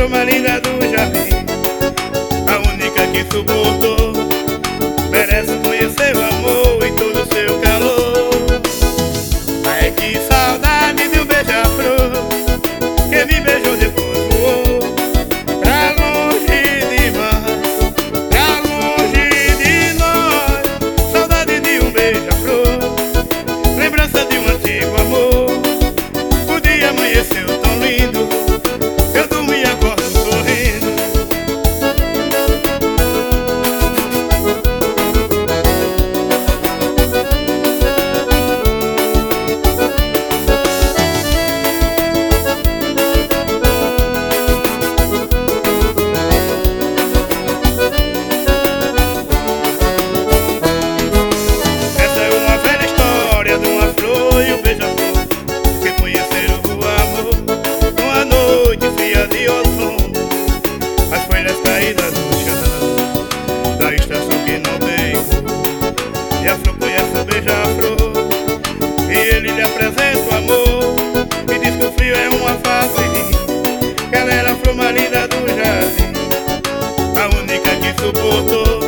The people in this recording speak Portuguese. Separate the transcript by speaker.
Speaker 1: flor mais linda do jardim, a única que suportou, merece conhecer o amor e todo o seu calor. Ai, que saudade de um beija-flor que me beijou depois voou pra longe demais, pra longe de nós. Saudade de um beija-flor, lembrança de um antigo amor. O dia amanheceu tão lindo, eu dormi e acordo sorrindo. Essa é uma velha história de uma flor e um beija-flor que conheceram o amor numa noite fria de outono. As folhas caídas no chão da estação que não tem cor, e a flor conhece o beija-flor e ele lhe apresenta o amor e diz que o frio é uma fase, que ela era a flor mais linda do jardim, a única que suportou,